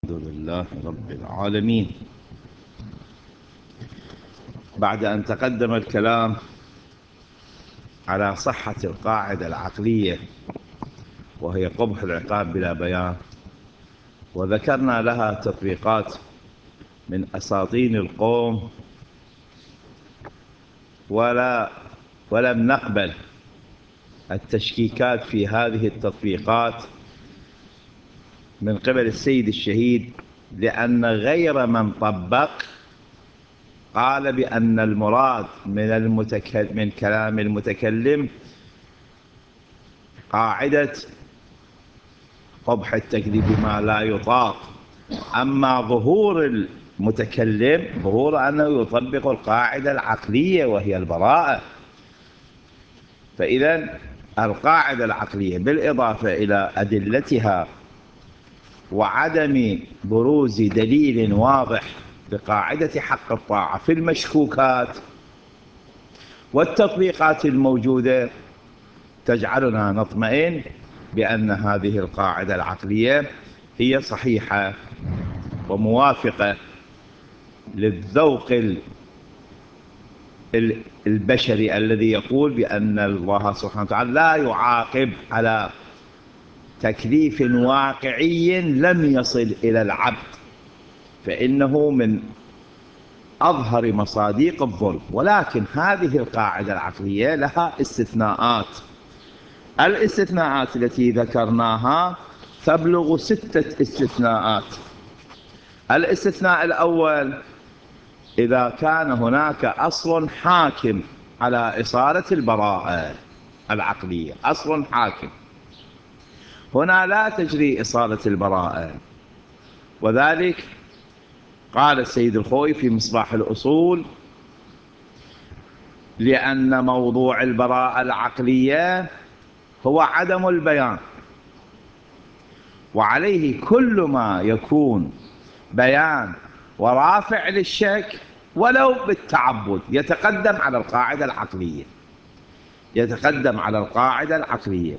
الحمد لله رب العالمين. بعد أن تقدم الكلام على صحة القاعدة العقلية وهي قبح العقاب بلا بيان، وذكرنا لها تطبيقات من أساطين القوم، ولم نقبل التشكيكات في هذه التطبيقات من قبل السيد الشهيد، لأن غير من طبق قال بأن المراد من كلام المتكلم قاعدة قبح التكذيب بما لا يطاق. أما ظهور المتكلم ظهور أنه يطبق القاعدة العقلية وهي البراءة. فإذا القاعدة العقلية بالإضافة إلى أدلتها وعدم بروز دليل واضح بقاعدة حق الطاعة في المشكوكات والتطبيقات الموجودة تجعلنا نطمئن بأن هذه القاعدة العقلية هي صحيحة وموافقة للذوق البشري الذي يقول بأن الله سبحانه وتعالى لا يعاقب على تكليف واقعي لم يصل إلى العبد، فإنه من أظهر مصادق الظلم. ولكن هذه القاعدة العقلية لها استثناءات. الاستثناءات التي ذكرناها تبلغ 6 استثناءات. الاستثناء الأول: إذا كان هناك أصل حاكم على إصالة البراءة العقلية، أصل حاكم، هنا لا تجري إصالة البراءة. وذلك قال السيد الخوئي في مصباح الأصول: لأن موضوع البراءة العقلية هو عدم البيان، وعليه كل ما يكون بيان ورافع للشك ولو بالتعبد يتقدم على القاعدة العقلية، يتقدم على القاعدة العقلية،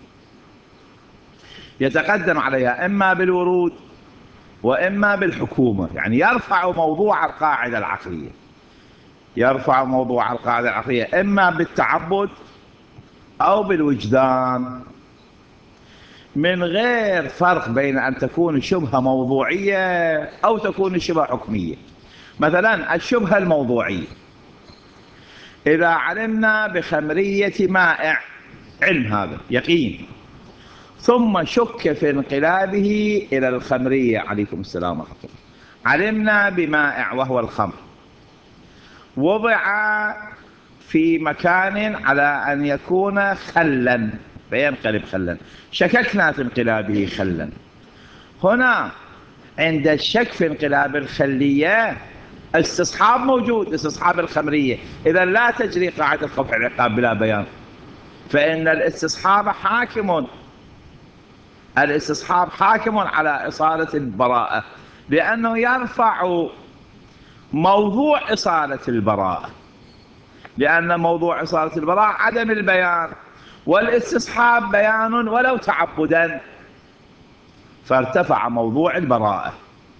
يتقدم عليها إما بالورود وإما بالحكومة. يعني يرفع موضوع القاعدة العقلية، يرفع موضوع القاعدة العقلية إما بالتعبد أو بالوجدان، من غير فرق بين أن تكون شبهة موضوعية أو تكون شبهة حكمية. مثلا الشبهة الموضوعية: إذا علمنا بخمرية مائع، علم هذا يقين، ثم شك في انقلابه إلى الخمرية، عليكم السلام ورحمة الله، علمنا بمائع وهو الخمر وضع في مكان على أن يكون خلا فينقلب خلا، شككنا في انقلابه خلا. هنا عند الشك في انقلاب الخلية استصحاب موجود، استصحاب الخمرية، إذا لا تجري قاعدة قبح العقاب بلا بيان، فإن الاستصحاب حاكم، الاستصحاب حاكم على إصالة البراءة، لأنه يرفع موضوع إصالة البراءة، لأن موضوع إصالة البراءة عدم البيان، والاستصحاب بيان ولو تعبدا، فارتفع موضوع البراءة.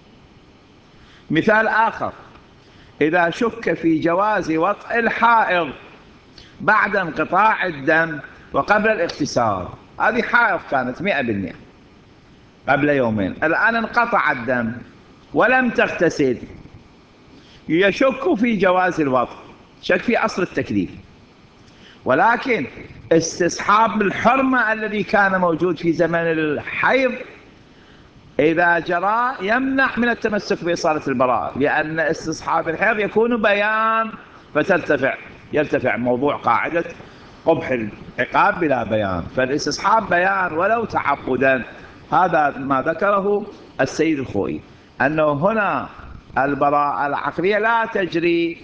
مثال آخر: إذا شك في جواز وطئ الحائض بعد انقطاع الدم وقبل الاغتسال، هذه حائض كانت 100% قبل يومين، الآن انقطع الدم ولم تغتسل، يشك في جواز الوطء، شك في أصل التكليف، ولكن استصحاب الحرمة الذي كان موجود في زمن الحيض إذا جرى يمنع من التمسك بإصالة البراءة، لأن استصحاب الحيض يكون بيان يرتفع موضوع قاعدة قبح العقاب بلا بيان، فالاستصحاب بيان ولو تعبدا. هذا ما ذكره السيد الخوئي، أنه هنا البراءة العقلية لا تجري.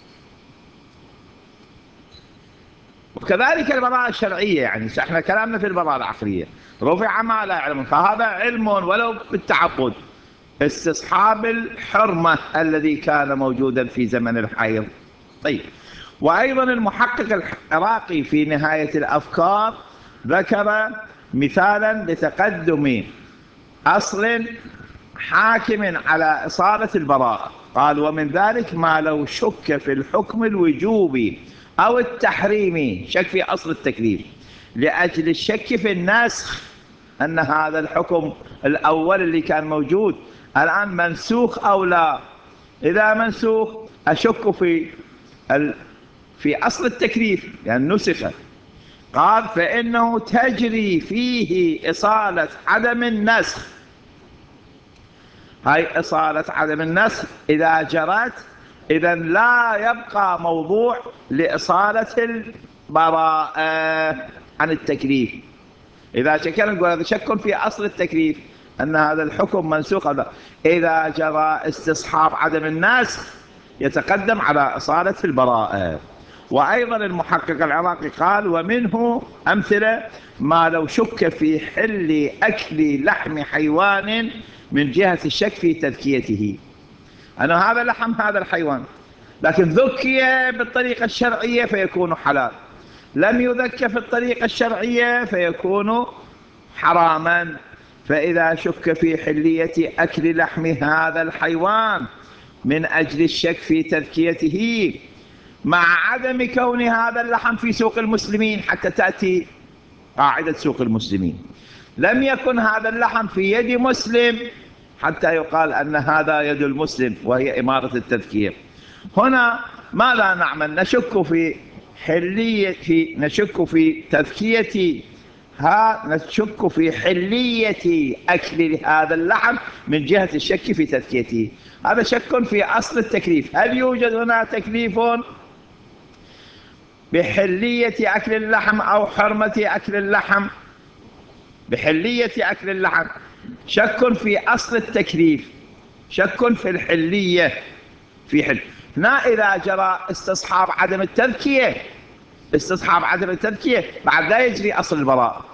وكذلك البراءة الشرعية، يعني احنا كلامنا في البراءة العقلية رفع ما لا يعلم، فهذا علم ولو بالتعبد، استصحاب الحرمة الذي كان موجودا في زمن الحيض. طيب، وأيضا المحقق العراقي في نهاية الأفكار ذكر مثالا لتقدم أصل حاكم على إصالة البراءة. قال ومن ذلك ما لو شك في الحكم الوجوبي أو التحريمي، شك في أصل التكليف لأجل الشك في النسخ، أن هذا الحكم الأول اللي كان موجود الآن منسوخ أو لا. إذا منسوخ أشك في أصل التكليف لأن نسخ. قال فإنه تجري فيه إصالة عدم النسخ. هاي إصالة عدم النسخ إذا جرت إذن لا يبقى موضوع لإصالة البراءة عن التكليف. إذا شكلنا نقول هذا شك في أصل التكليف أن هذا الحكم منسوخ. إذا جرى استصحاب عدم النسخ يتقدم على إصالة البراءة. وأيضا المحقق العراقي قال ومنه أمثلة ما لو شك في حل أكل لحم حيوان من جهة الشك في تذكيته، أنا هذا لحم هذا الحيوان لكن ذكي بالطريقة الشرعية فيكون حلال، لم يذكى في الطريقة الشرعية فيكون حراما. فإذا شك في حلية أكل لحم هذا الحيوان من أجل الشك في تذكيته مع عدم كون هذا اللحم في سوق المسلمين، حتى تأتي قاعدة سوق المسلمين، لم يكن هذا اللحم في يد مسلم حتى يقال أن هذا يد المسلم وهي إمارة التذكير. هنا ماذا نعمل؟ نشك في حلية، نشك في تذكية، نشك في حلية أكل هذا اللحم من جهة الشك في تذكيته. هذا شك في أصل التكليف. هل يوجد هنا تكليف بحلية أكل اللحم أو حرمة أكل اللحم؟ بحلية أكل اللحم شك في أصل التكليف، شك في الحلية في حل. هنا إذا جرى استصحاب عدم التذكية، استصحاب عدم التذكية بعد لا يجري أصل البراءة.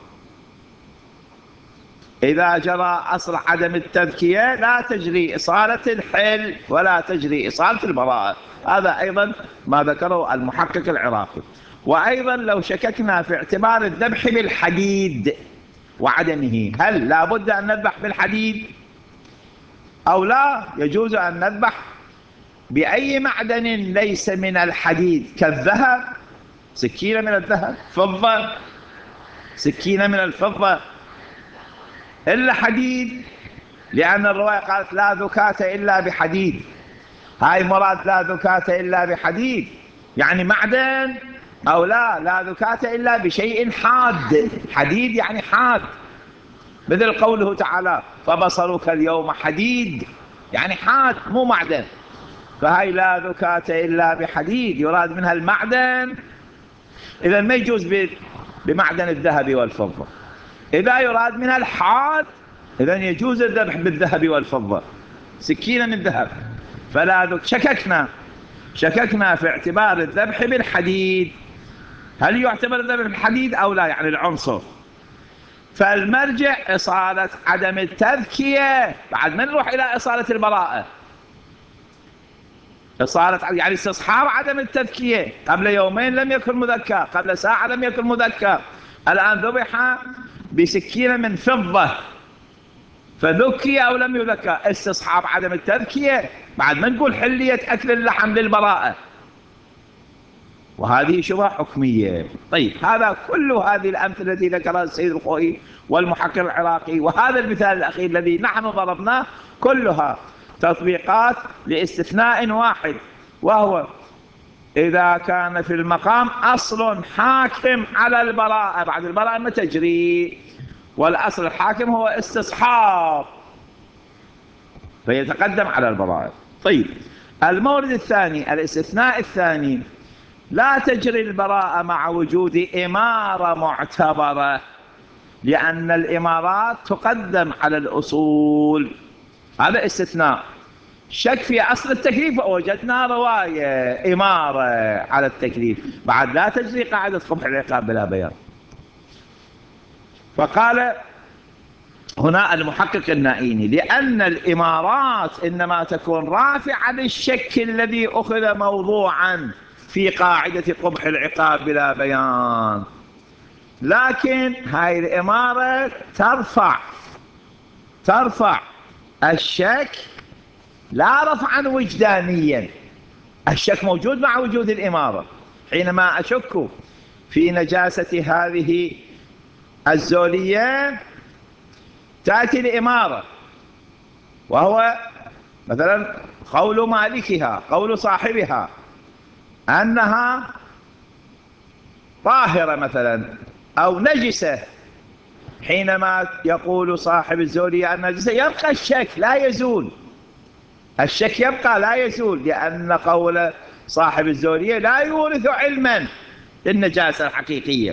إذا جرى أصل عدم التذكية لا تجري إصالة الحل ولا تجري إصالة البراءة. هذا أيضا ما ذكره المحقق العراقي. وأيضا لو شككنا في اعتبار الذبح بالحديد وعدمه، هل لا بد أن نذبح بالحديد أو لا يجوز أن نذبح بأي معدن ليس من الحديد كالذهب، سكينة من الذهب، فضة، سكينة من الفضة، إلا حديد، لأن الرواية قالت لا ذكاة إلا بحديد. هاي مراد لا ذكاة إلا بحديد يعني معدن، أو لا ذكاة إلا بشيء حاد. حديد يعني حاد، مثل قوله تعالى فبصرك اليوم حديد يعني حاد مو معدن. فهي لا ذكاة إلا بحديد يراد منها المعدن. إذا ما يجوز بمعدن الذهب والفضة. إذا يراد منها الحاد إذا يجوز الذبح بالذهب والفضة، سكينة من ذهب. فلا شككنا في اعتبار الذبح بالحديد، هل يعتبر الذبح بالحديد أو لا، يعني العنصر. فالمرجع إصالة عدم التذكية، بعد ما نروح إلى إصالة البراءة. إصالة يعني استصحاب عدم التذكية، قبل يومين لم يكن مذكى، قبل ساعة لم يكن مذكى، الآن ذبح بسكينة من فضة فذكي أو لم يذكى، استصحاب عدم التذكية بعد ما نقول حلية أكل اللحم للبراءة. وهذه شبهة حكمية. طيب هذا كل هذه الأمثلة التي ذكرها السيد الخوئي والمحقق العراقي وهذا المثال الأخير الذي نحن ضربناه كلها تطبيقات لاستثناء واحد، وهو إذا كان في المقام أصل حاكم على البراءة، بعد البراءة ما تجري، والأصل الحاكم هو استصحاب فيتقدم على البراءة. طيب المورد الثاني، الاستثناء الثاني، لا تجري البراءة مع وجود إمارة معتبرة، لأن الإمارات تقدم على الأصول. هذا استثناء. شك في أصل التكليف وجدنا رواية إمارة على التكليف، بعد لا تجري قاعدة قبح العقاب بلا بيان. فقال هنا المحقق النائيني لأن الإمارات إنما تكون رافعة للشك الذي أخذ موضوعا في قاعدة قبح العقاب بلا بيان، لكن هاي الإمارة ترفع الشك لا رفعا وجدانيا، الشك موجود مع وجود الإمارة. حينما أشك في نجاسة هذه الزولية تأتي الإمارة، وهو مثلا قول مالكها، قول صاحبها أنها طاهرة مثلا أو نجسة. حينما يقول صاحب الزولية أن نجسة يبقى الشك لا يزول، الشك يبقى لا يزول، لأن قول صاحب الزولية لا يورث علما للنجاسة الحقيقية.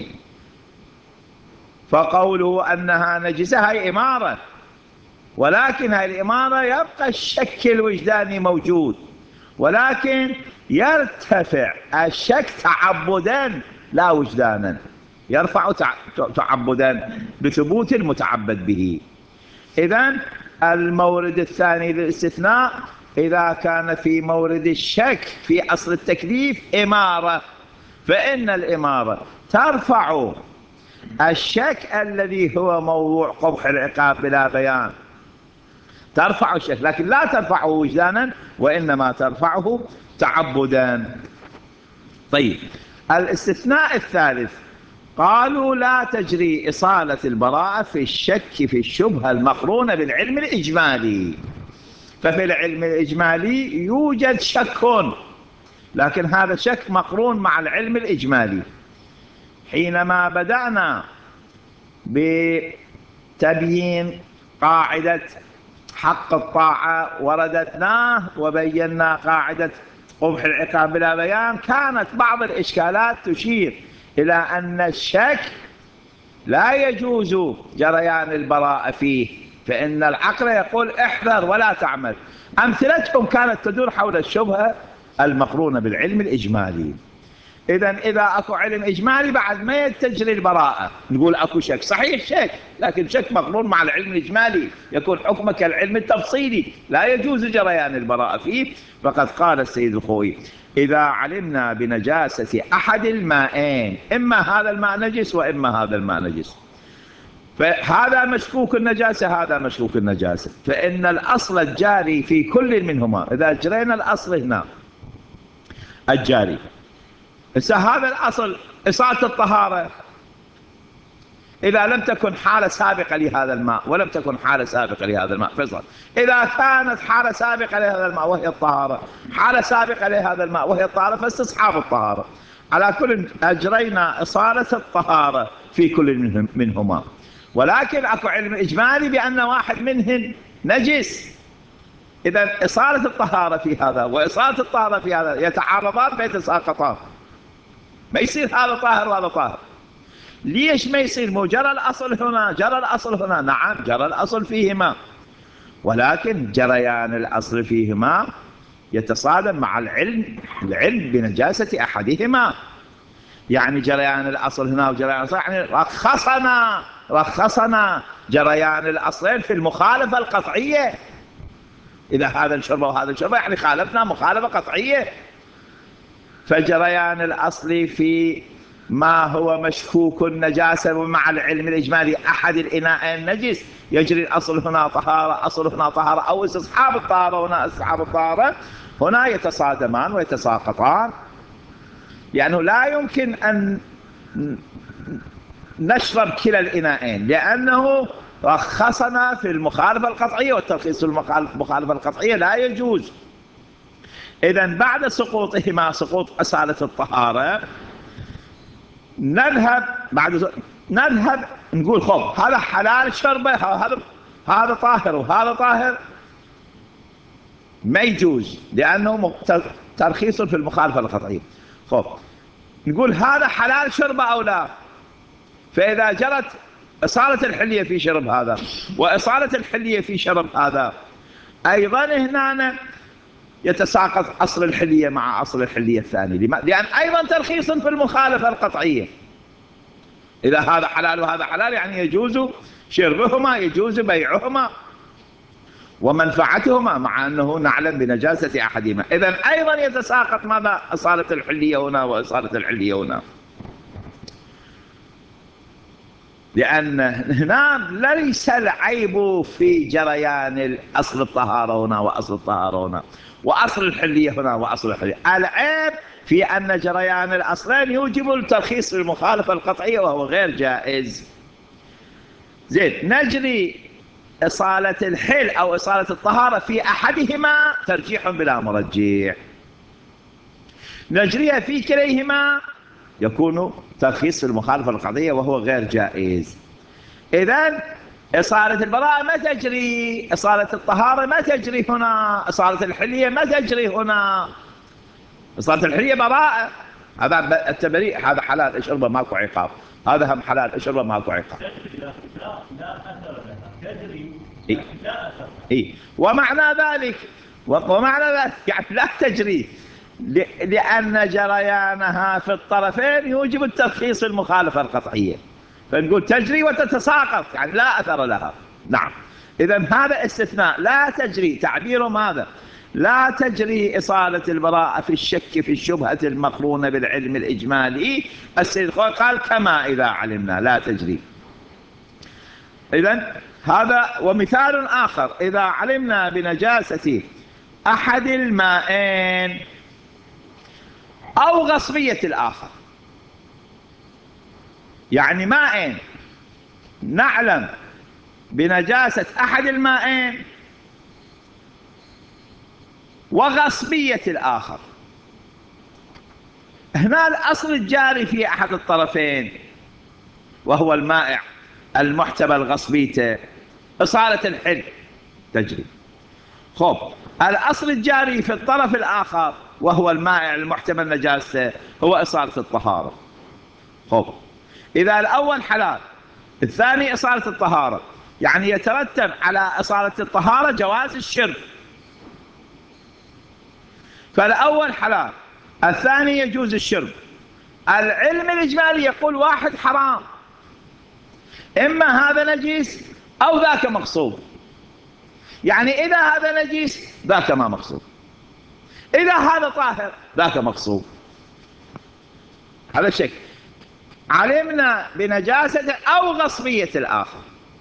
فقوله أنها نجسة هي إمارة، ولكن هذه الإمارة يبقى الشك الوجداني موجود، ولكن يرتفع الشك تعبدا لا وجدانا، يرفع تعبدا بثبوت المتعبد به. إذن المورد الثاني للاستثناء إذا كان في مورد الشك في أصل التكليف إمارة، فإن الإمارة ترفع الشك الذي هو موضوع قبح العقاب بلا بيان، ترفع الشك، لكن لا ترفعه وجدانا، وإنما ترفعه تعبدا. طيب، الاستثناء الثالث قالوا لا تجري إصالة البراءة في الشك في الشبهة المقرونة بالعلم الإجمالي. ففي العلم الإجمالي يوجد شك، لكن هذا الشك مقرون مع العلم الإجمالي. حينما بدأنا بتبيين قاعدة حق الطاعة ورددناه وبينا قاعدة قبح العقاب بلا بيان، كانت بعض الإشكالات تشير إلى أن الشك لا يجوز جريان البراءة فيه، فإن العقل يقول احذر ولا تعمل. أمثلتهم كانت تدور حول الشبهة المقرونة بالعلم الإجمالي. إذا أكو علم إجمالي بعد ما تجري البراءة، نقول أكو شك، صحيح شك، لكن شك مقرون مع العلم الإجمالي، يكون حكمه كالعلم التفصيلي، لا يجوز جريان البراءة فيه. فقد قال السيد الخوئي إذا علمنا بنجاسة أحد الماءين، إما هذا الماء نجس وإما هذا الماء نجس، فهذا مشكوك النجاسة هذا مشكوك النجاسة، فإن الأصل الجاري في كل منهما، إذا جرينا الأصل هنا الجاري، هذا الأصل إصالة الطهارة، إذا لم تكن حالة سابقة لهذا الماء ولم تكن حالة سابقة لهذا الماء فصل، إذا كانت حالة سابقة لهذا الماء وهي الطهارة، حالة سابقة لهذا الماء وهي الطهارة، فاستصحاب الطهارة. على كل أجرينا إصالة الطهارة في كل منهما، ولكن أكو علم إجمالي بأن واحد منهم نجس. إذا إصالة الطهارة في هذا وإصالة الطهارة في هذا يتعارضان فيتساقطان، ما يصير هذا طاهر وهذا طاهر. ليش ما يصير؟ مو جرى الأصل هنا، جرى الأصل هنا، نعم جرى الأصل فيهما، ولكن جريان الأصل فيهما يتصادم مع العلم بنجاسة أحدهما. يعني جريان الأصل هنا وجريان الأصل، يعني رخصنا جريان الأصلين في المخالفة القطعية. إذا هذا الشربة وهذا الشربة يعني خالفنا مخالفة قطعية. فجريان الأصل في ما هو مشكوك النجاسة ومع العلم الإجمالي أحد الإناءين نجس، يجري الأصل هنا طهارة، أصل هنا طهارة، أو استصحاب الطهارة هنا استصحاب الطهارة، هنا يتصادمان ويتساقطان. يعني لا يمكن أن نشرب كلا الإناءين، لأنه رخصنا في المخالفة القطعية، والترخيص في المخالفة القطعية لا يجوز. إذن بعد سقوطهما، سقوط أصالة الطهارة، نذهب نقول خب هذا حلال شربه، هذا طاهر وهذا طاهر، ما يجوز لأنه ترخيص في المخالفة القطعية. خب نقول هذا حلال شربه أو لا، فإذا جرت إصالة الحلية في شرب هذا وإصالة الحلية في شرب هذا، أيضا هنا يتساقط أصل الحلية مع أصل الحلية الثاني، لأن أيضا ترخيص في المخالفة القطعية. إذا هذا حلال وهذا حلال يعني يجوز شربهما، يجوز بيعهما ومنفعتهما، مع أنه نعلم بنجاسة أحدهما. إذن أيضا يتساقط ماذا؟ إصالة الحلية هنا وإصالة الحلية هنا. لأن هنا ليس العيب في جريان أصل الطهارة هنا وأصل الطهارة هنا، وأصل الحلية هنا وأصل الحلية. العيب في أن جريان الأصلين يوجب الترخيص للمخالفة القطعية وهو غير جائز. زين، نجري إصالة الحل أو إصالة الطهارة في أحدهما ترجيح بلا مرجح، نجريها في كليهما يكون ترخيص في المخالفة القطعية وهو غير جائز. إذن إصالة البراءة ما تجري، إصالة الطهارة ما تجري هنا، إصالة الحلية ما تجري هنا. إصالة الحلية براءة، هذا التبريء، هذا حلال اشربه ماكو عقاب، هذا هم حلال اشربه ماكو عقاب. لا أثر لها، تجري لا أثر. ومعنى ذلك يعني لا تجري، لأن جريانها في الطرفين يوجب الترخيص في المخالفة القطعية، فنقول تجري وتتساقط، يعني لا أثر لها. نعم، إذن هذا استثناء، لا تجري، تعبير ماذا؟ لا تجري إصالة البراءة في الشك في الشبهة المقرونة بالعلم الإجمالي. السيد قال كما إذا علمنا، لا تجري. إذن هذا. ومثال آخر، إذا علمنا بنجاسة أحد المائين أو غصبية الآخر، يعني مائين نعلم بنجاسة أحد المائين وغصبية الآخر، هنا الأصل الجاري في أحد الطرفين وهو المائع المحتمل غصبيته إصالة الحل تجري. خب، الأصل الجاري في الطرف الآخر وهو المائع المحتمل نجاسته هو إصالة الطهارة. خب، إذا الأول حلال الثاني إصالة الطهارة، يعني يترتب على إصالة الطهارة جواز الشرب، فالأول حلال الثاني يجوز الشرب. العلم الإجمالي يقول واحد حرام، إما هذا نجيس أو ذاك مغصوب، يعني إذا هذا نجيس ذاك ما مغصوب، إذا هذا طاهر ذاك مغصوب. هذا الشيء علمنا بنجاسة أو غصبية الآخر،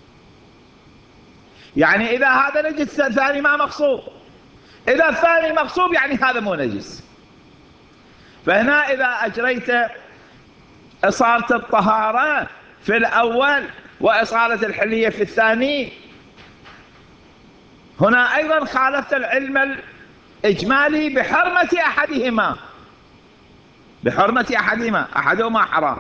يعني إذا هذا نجس الثاني ما مغصوب، إذا الثاني مغصوب يعني هذا مو نجس. فهنا إذا أجريت إصالة الطهارة في الأول وإصالة الحلية في الثاني، هنا أيضا خالفت العلم الإجمالي بحرمة أحدهما، بحرمة أحدهما، أحدهما حرام.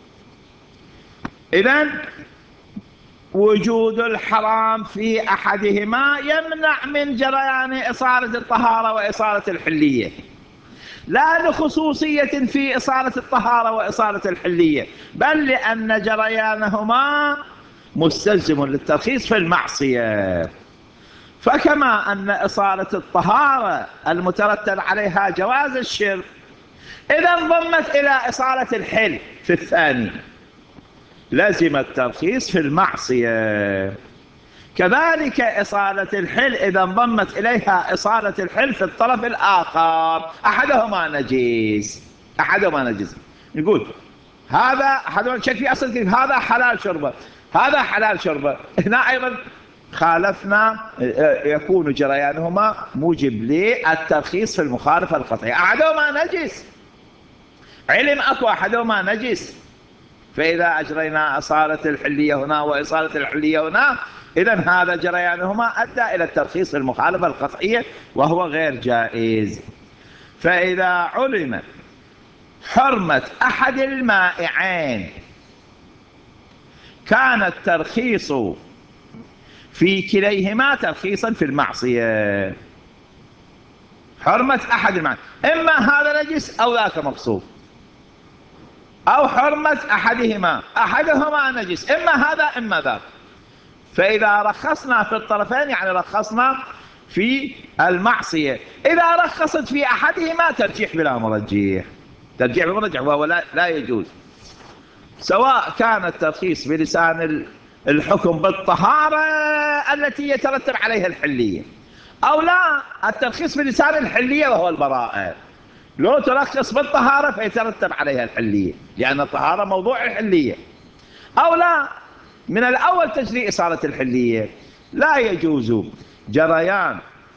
إذن وجود الحرام في أحدهما يمنع من جريان إصالة الطهارة وإصالة الحلية، لا لخصوصية في إصالة الطهارة وإصالة الحلية، بل لأن جريانهما مستلزم للترخيص في المعصية. فكما أن إصالة الطهارة المترتب عليها جواز الشرب إذا انضمت إلى إصالة الحل في الثاني لازم الترخيص في المعصية، كذلك إصالة الحل إذا انضمت إليها إصالة الحل في الطرف الآخر أحدهما نجيس، أحدهما نجيس، نقول هذا أحدهما شك في أصل كيف، هذا حلال شربه، هذا حلال شربه، هنا أيضا خالفنا، يكون جريانهما موجب للترخيص في المخالفة القطعية. أحدهما نجس، علم أكو أحدهما نجس، فإذا أجرينا إصالة الحلية هنا وإصالة الحلية هنا إذن هذا جريانهما أدى إلى الترخيص في المخالفة القطعية وهو غير جائز. فإذا علم حرمة أحد المائعين كان الترخيص في كليهما ترخيصا في المعصية. حرمة أحد المائعين، إما هذا نجس أو ذاك مغصوب، أو حرمة أحدهما، أحدهما نجس، إما هذا إما ذاك. فإذا رخصنا في الطرفين يعني رخصنا في المعصية، إذا رخصت في أحدهما ترجيح بلا مرجح، ترجيح بلا مرجح، وهو لا يجوز، سواء كان الترخيص بلسان الحكم بالطهارة التي يترتب عليها الحلية، أو لا الترخيص بلسان الحلية وهو البراءة. لو ترخص بالطهارة فيترتب عليها الحلية لأن الطهارة موضوع الحلية، أو لا من الأول تجري إصالة الحلية. لا يجوز جريان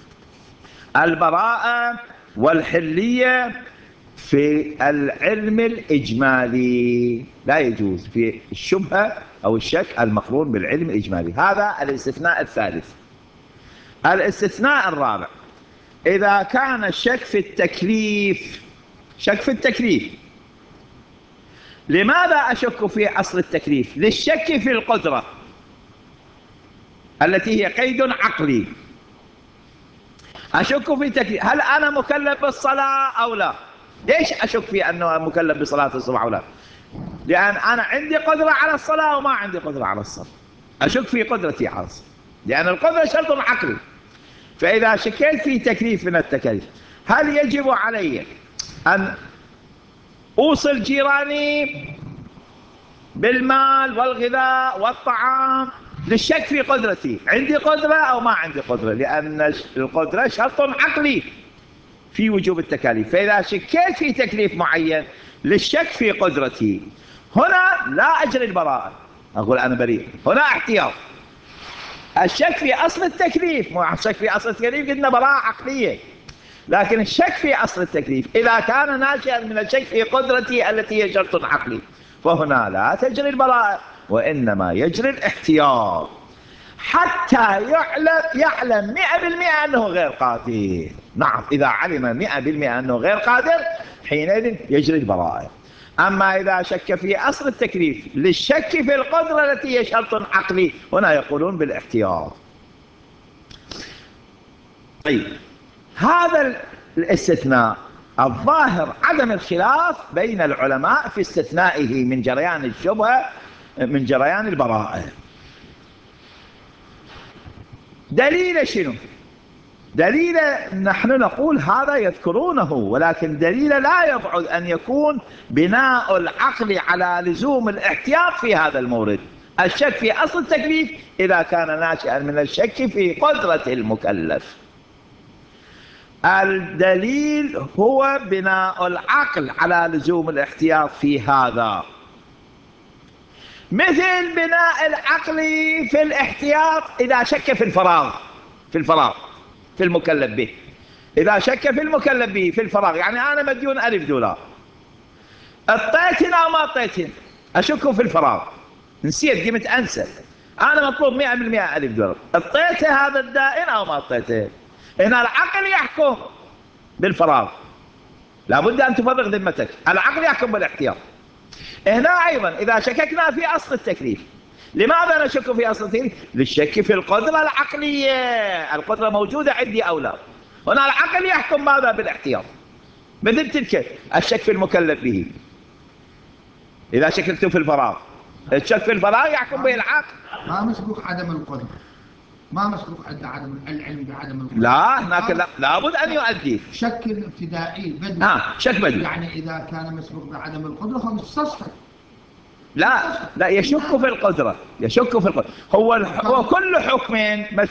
البراءة والحلية في العلم الإجمالي، لا يجوز في الشبهة أو الشك المقرون بالعلم الإجمالي. هذا الاستثناء الثالث. الاستثناء الرابع: إذا كان الشك في التكليف. شك في التكليف. لماذا أشك في أصل التكليف؟ للشك في القدرة التي هي قيد عقلي. أشك في تكليف، هل أنا مكلف بالصلاة أو لا؟ ليش أشك في أنه مكلف بصلاة الصبح أو لا؟ لأن أنا عندي قدرة على الصلاة وما عندي قدرة على الصلاة. أشك في قدرتي على الصلاة، لأن القدرة شرط عقلي. فإذا شكيت في تكليف من التكاليف، هل يجب علي أن أوصل جيراني بالمال والغذاء والطعام؟ للشك في قدرتي، عندي قدرة أو ما عندي قدرة، لأن القدرة شرط عقلي في وجوب التكاليف. فإذا شكيت في تكليف معين للشك في قدرتي، هنا لا أجري البراءة، أقول أنا بريء، هنا احتياط. الشك في أصل التكليف، مو الشك في أصل التكليف قلنا براءة عقلية، لكن الشك في أصل التكليف إذا كان ناشئا من الشك في قدرتي التي هي شرط عقلي، فهنا لا تجري البراءة، وإنما يجري الاحتياط حتى يعلم 100% أنه غير قادر. نعم، إذا علم 100% أنه غير قادر حينئذ يجري البراءة. أما إذا شك في أصل التكليف للشك في القدرة التي هي شرط عقلي، هنا يقولون بالاحتياط. طيب، هذا الاستثناء الظاهر عدم الخلاف بين العلماء في استثنائه من جريان الشبهة من جريان البراءة. دليل شنو؟ دليل نحن نقول هذا يذكرونه، ولكن دليل لا يبعد أن يكون بناء العقل على لزوم الاحتياط في هذا المورد. الشك في أصل التكليف إذا كان ناشئا من الشك في قدرة المكلف. الدليل هو بناء العقل على لزوم الاحتياط في هذا، مثل بناء العقل في الاحتياط إذا شك في الفراغ، في المكلف به. إذا شك في المكلف به في الفراغ، يعني أنا مديون $1000، اعطيتني أو ما اعطيتني، أشك في الفراغ، نسيت، قمت أنسى، أنا مطلوب 100% $1000، اعطيته هذا الدائن أو ما اعطيته. هنا العقل يحكم بالفراغ، لابد أن تفرغ ذمتك، العقل يحكم بالاحتياط. هنا أيضا إذا شككنا في أصل التكليف، لماذا نشك في أصل التكليف؟ للشك في القدرة العقلية، القدرة موجودة عندي أو لا. هنا العقل يحكم ماذا؟ بالاحتياط. مثل تلك الشك في المكلف به، إذا شككت في الفراغ، الشك في الفراغ يحكم به العقل. ما مسبوق عدم القدرة، ما مسبوق عند عدم العلم بعدم القدرة. لا، هناك لابد أن يؤدي شك ابتدائي بدو. شك بدو. يعني إذا كان مسبوق بعدم القدرة فمستصحب. لا يشك في القدرة، يشك في القدرة. هو كل حكم يعني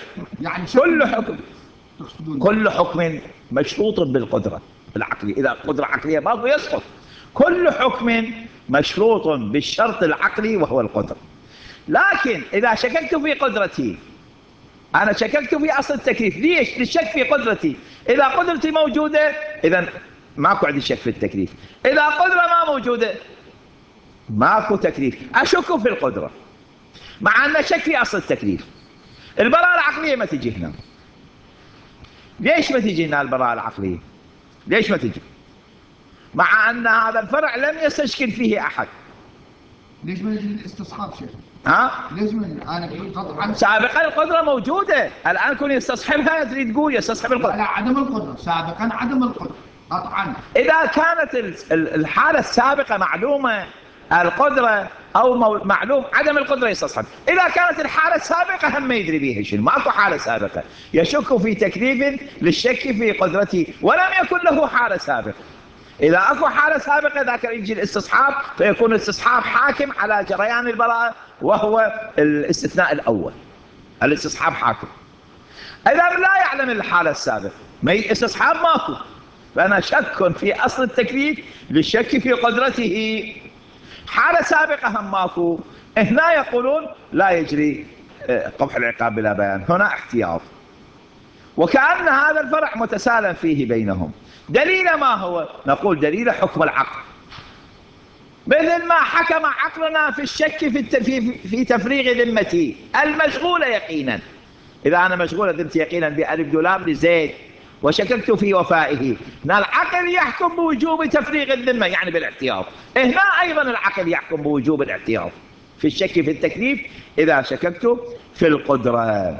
كل حكم مشروط بالقدرة العقلية. إذا قدرة عقلية ما يسقط. كل حكم مشروط بالشرط العقلي وهو القدرة. لكن إذا شككت في قدرتي، أنا شككت في أصل التكليف، ليش؟ للشك في قدرتي. إذا قدرتي موجودة إذا ماكو عندي شك في التكليف، إذا قدرة ما موجودة ماكو تكليف. أشك في القدرة مع أن شك في أصل التكليف. البراءة العقلية ما تجي هنا. ليش ما تجي هنا البراءة العقلية؟ ليش ما تجي؟ مع أن هذا الفرع لم يستشكل فيه أحد. ليش ما يجي الاستصحاب شيخ؟ ليش ما أنا قطعا سابقا القدرة موجودة، الآن كن يستصحبها، تريد تقول يستصحب القدرة. لا، عدم القدرة سابقا، عدم القدرة قطعا. إذا كانت الحالة السابقة معلومة القدرة أو معلوم عدم القدرة يستصحب. إذا كانت الحالة السابقة هم ما يدري بيها شيء، ماكو حالة سابقة، يشك في تكليف للشك في قدرته ولم يكن له حالة سابقة. إذا أكو حالة سابقة ذاك يجي الاستصحاب، فيكون الاستصحاب حاكم على جريان البراءة، وهو الاستثناء الأول، الاستصحاب حاكم. إذا لا يعلم الحالة السابقة، استصحاب ماكو، فأنا شك في أصل التكليف للشك في قدرته. حالة سابقة هم ماكو، هنا يقولون لا يجري قبح العقاب بلا بيان، هنا احتياط. وكأن هذا الفرع متسالم فيه بينهم. دليل ما هو؟ نقول دليل حكم العقل، مثل ما حكم عقلنا في الشك في تفريغ ذمتي المشغولة يقينا. إذا أنا مشغولة ذمتي يقينا بألف دولار لزيد وشككت في وفائه، هنا العقل يحكم بوجوب تفريغ الذمة، يعني بالاحتياط. هنا أيضا العقل يحكم بوجوب الاحتياط في الشك في التكليف إذا شككت في القدرة.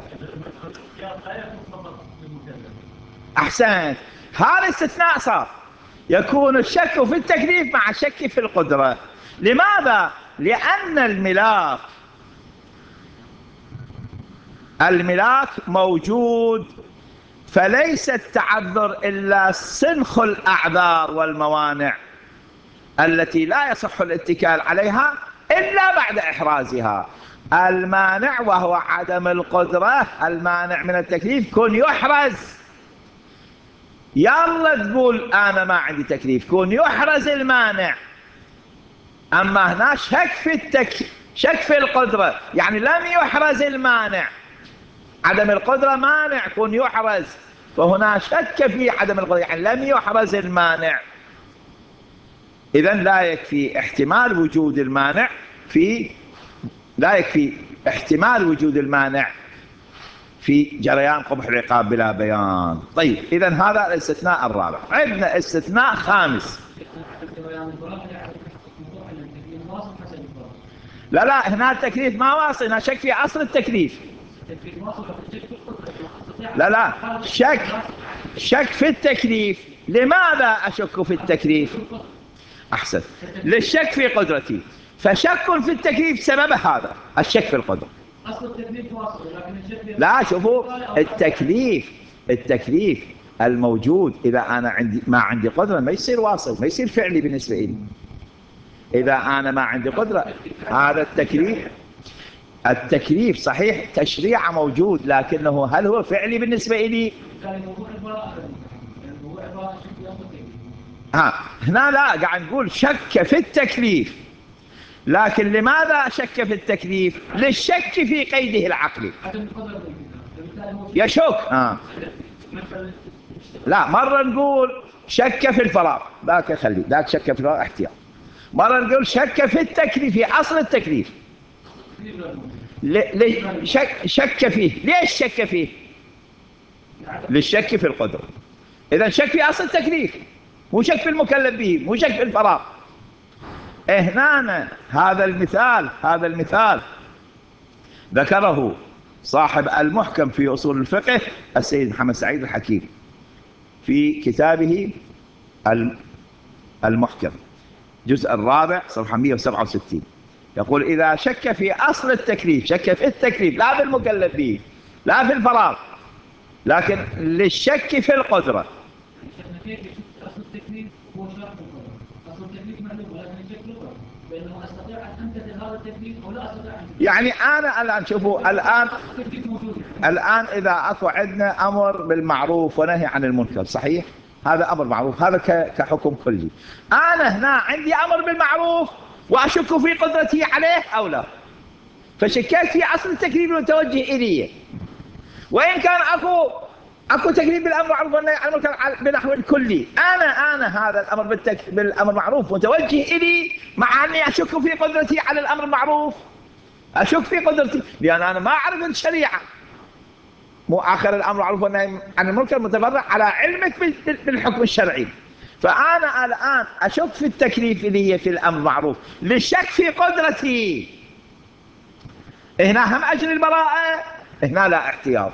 أحسنت، هذا استثناء صار، يكون الشك في التكليف مع الشك في القدرة. لماذا؟ لأن الملاك موجود، فليس التعذر إلا سنخ الأعذار والموانع التي لا يصح الاتكال عليها إلا بعد إحرازها. المانع وهو عدم القدرة، المانع من التكليف كن يحرز. يلا تقول أنا ما عندي تكليف، كن يحرز المانع. أما هنا شك في القدرة، يعني لم يحرز المانع. عدم القدرة مانع، كن يحرز، فهنا شك في عدم القدرة، يعني لم يحرز المانع. إذن لا يكفي احتمال وجود المانع في جريان قبح العقاب بلا بيان. طيب، إذن هذا الاستثناء الرابع. عندنا استثناء خامس. لا هنا التكليف ما واصل، هنا شك في أصل التكليف. لا شك في التكليف. لماذا أشك في التكليف؟ أحسن، للشك في قدرتي، فشك في التكليف سبب هذا الشك في القدرة. أصل التكليف واصل، لكن الشك لا، شوفوا، التكليف الموجود إذا أنا ما عندي قدرة ما يصير واصل، ما يصير فعلي بالنسبة لي. إذا أنا ما عندي قدرة، هذا التكليف صحيح تشريع موجود، لكنه هل هو فعلي بالنسبة لي؟ هنا لا، قاعد نقول شك في التكليف، لكن لماذا شك في التكليف؟ للشك في قيده العقلي. يشك. لا، مرة نقول شك في الفراغ، ذاك شك في الفراغ احتياط. مرة نقول شك في التكليف، في أصل التكليف. شك فيه. ليش شك فيه؟ للشك في القدرة. إذا شك في أصل التكليف، مو شك في المكلف به، مو شك في الفراغ. هنا هذا المثال ذكره صاحب المحكم في أصول الفقه السيد محمد سعيد الحكيم في كتابه المحكم جزء الرابع صفحة 167. يقول إذا شك في أصل التكليف، شك في التكليف لا في المكلف به لا في الفراغ، لكن للشك في القدرة. أصل التكليف هو شرط القدرة. أصل التكليف معلوم، ولكن الشك له بأنه أستطيع أن أمتثل هذا التكليف أو لا أستطيع أن. يعني أنا الآن شوفوا، الآن إذا أكو عندنا أمر بالمعروف ونهي عن المنكر، صحيح؟ هذا أمر معروف، هذا كحكم كلي. أنا هنا عندي أمر بالمعروف وأشك في قدرتي عليه أو لا، فشكيت في أصل التكليف المتوجه إلي، وإن كان أكو تكليف بالأمر بالمعروف والنهي عن المنكر بنحو الكلي. أنا هذا الأمر بالأمر المعروف متوجه إلي، مع أني أشك في قدرتي على الأمر المعروف، أشك في قدرتي، لأن أنا ما أعرف الشريعة. مؤخر الأمر معروف والنهي عن المنكر متفرع على علمك بالحكم الشرعي، فأنا الآن أشك في التكليف اللي في الأمر معروف للشك في قدرتي. هنا هم أجل البراءة، هنا لا احتياط،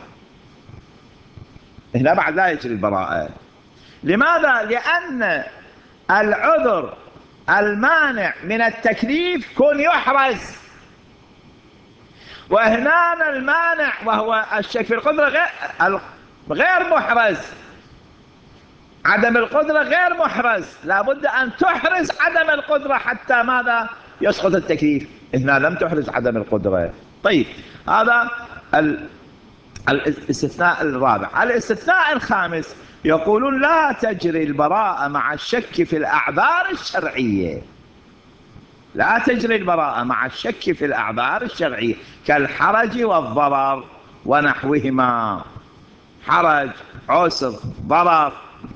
هنا بعد لا يجري البراءة. لماذا؟ لأن العذر المانع من التكليف كن يحرز، وهنا المانع وهو الشك في القدرة غير محرز. عدم القدرة غير محرز، لابد أن تحرز عدم القدرة حتى ماذا؟ يسقط التكليف. هنا لم تحرز عدم القدرة. طيب، هذا الاستثناء الرابع. الاستثناء الخامس يقولون لا تجري البراءة مع الشك في الأعذار الشرعية. لا تجري البراءة مع الشك في الأعذار الشرعية كالحرج والضرر ونحوهما. حرج، عسر، ضرر،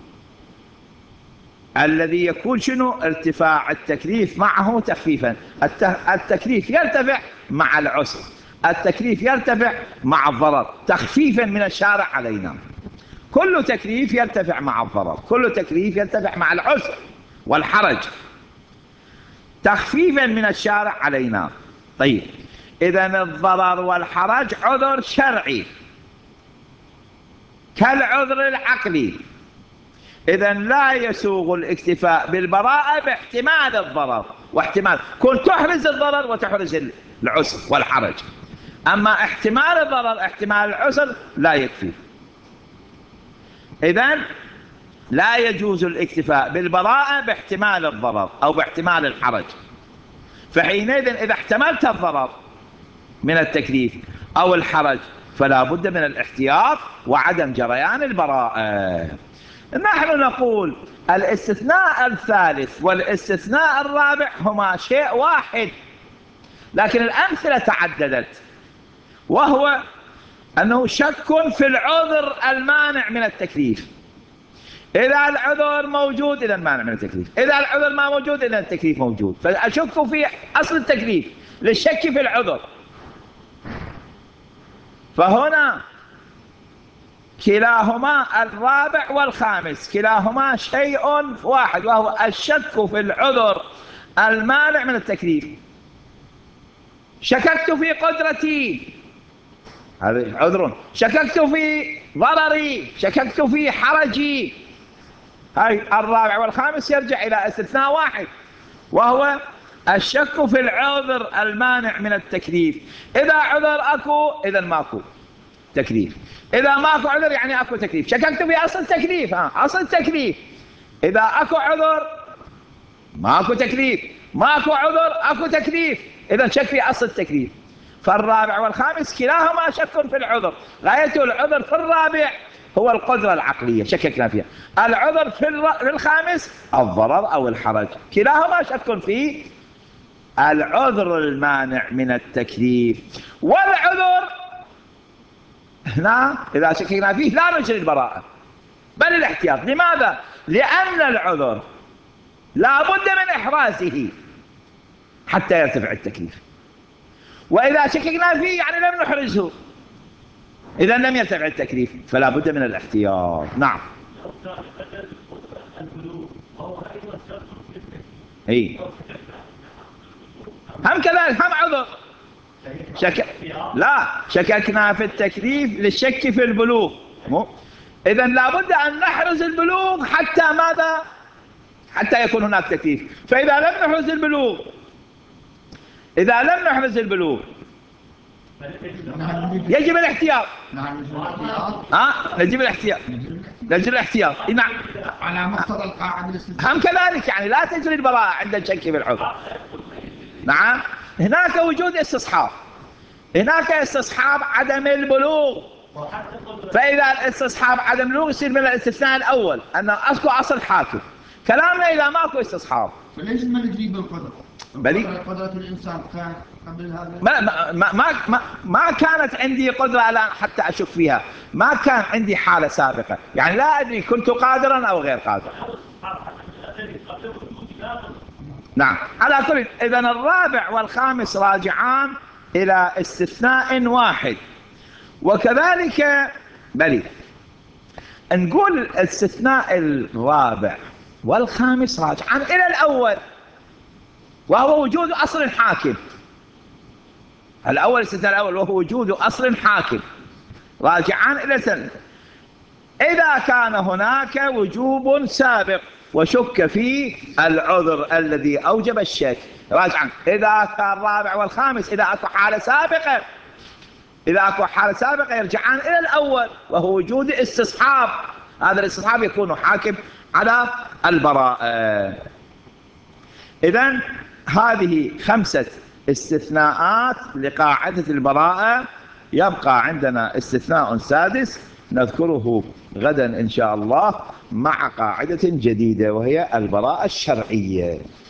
الذي يكون شنو؟ ارتفاع التكليف معه تخفيفا. التكليف يرتفع مع العسر، التكليف يرتفع مع الضرر تخفيفا من الشارع علينا. كل تكليف يرتفع مع الضرر، كل تكليف يرتفع مع العسر والحرج تخفيفا من الشارع علينا. طيب، إذن الضرر والحرج عذر شرعي كالعذر العقلي، إذن لا يسوغ الاكتفاء بالبراءة باحتمال الضرر واحتمال كنت تحرز الضرر وتحرز العسر والحرج، أما احتمال الضرر احتمال العسر لا يكفي. إذن لا يجوز الاكتفاء بالبراءة باحتمال الضرر أو باحتمال الحرج. فحينئذ إذا احتملت الضرر من التكليف أو الحرج فلا بد من الاحتياط وعدم جريان البراءة. نحن نقول الاستثناء الثالث والاستثناء الرابع هما شيء واحد، لكن الأمثلة تعددت، وهو أنه شك في العذر المانع من التكليف. إذا العذر موجود إذا المانع من التكليف، إذا العذر ما موجود إذا التكليف موجود، فأشك في أصل التكليف للشك في العذر. فهنا كلاهما الرابع والخامس كلاهما شيء واحد، وهو الشك في العذر المانع من التكليف. شككت في قدرتي، هذا عذر. شككت في ضرري، شككت في حرجي. هاي الرابع والخامس يرجع إلى استثناء واحد، وهو الشك في العذر المانع من التكليف. إذا عذر أكو إذا ماكو تكليف، إذا ماكو عذر يعني أكو تكليف. شككت في أصل التكليف، أصل التكليف إذا أكو عذر ماكو تكليف، ماكو عذر أكو تكليف، إذا شك في أصل التكليف. فالرابع والخامس كلاهما شك في العذر، غاية العذر في الرابع هو القدرة العقلية شككنا فيها، العذر في الخامس الضرر أو الحرج، كلاهما شك في العذر المانع من التكليف. والعذر هنا إذا شككنا فيه لا نجري البراءة بل الاحتياط. لماذا؟ لأن العذر لا بد من إحرازه حتى يرتفع التكليف، وإذا شككنا فيه يعني لم نحرزه، إذا لم يرتفع التكليف فلا بد من الاحتياط. نعم. اي هم كذلك هم عذر. لا، شككنا في التكليف للشك في البلوغ، إذا لا بد أن نحرز البلوغ حتى ماذا؟ حتى يكون هناك تكليف. فإذا لم نحرز البلوغ، إذا لم نحرز البلوغ يجب الاحتياط. نجيب الاحتياط، نجيب الاحتياط. نعم، على مقتضى القاعدة الاستثناء. هم كذلك يعني لا تجري البراءة عند الشك في العذر. نعم، هناك وجود استصحاب، هناك استصحاب عدم البلوغ. فإذا الاستصحاب عدم البلوغ يصير من الاستثناء الأول أن أكو أصل حاكم. كلامنا إذا ماكو استصحاب فليش ما نجيب القدرة؟ بلي قدرة الإنسان كان قبل هذا ما كانت عندي قدرة الآن حتى أشك فيها، ما كان عندي حالة سابقة، يعني لا أدري كنت قادرا أو غير قادر. نعم، على كل. إذن الرابع والخامس راجعان إلى استثناء واحد، وكذلك بلي نقول الاستثناء الرابع والخامس راجعان إلى الأول، وهو وجود أصل حاكم. الأول الاستثناء الأول وهو وجود أصل حاكم، راجعان إلى الثاني. إذا كان هناك وجوب سابق وشك فيه العذر الذي أوجب الشك، راجعان. إذا كان الرابع والخامس إذا أكو حالة سابقة، إذا أكو حالة سابقة يرجعان إلى الأول وهو وجود استصحاب، هذا الاستصحاب يكون حاكم على البراءة. إذن هذه 5 استثناءات لقاعدة البراءة. يبقى عندنا استثناء سادس نذكره غدا إن شاء الله مع قاعدة جديدة وهي البراءة الشرعية.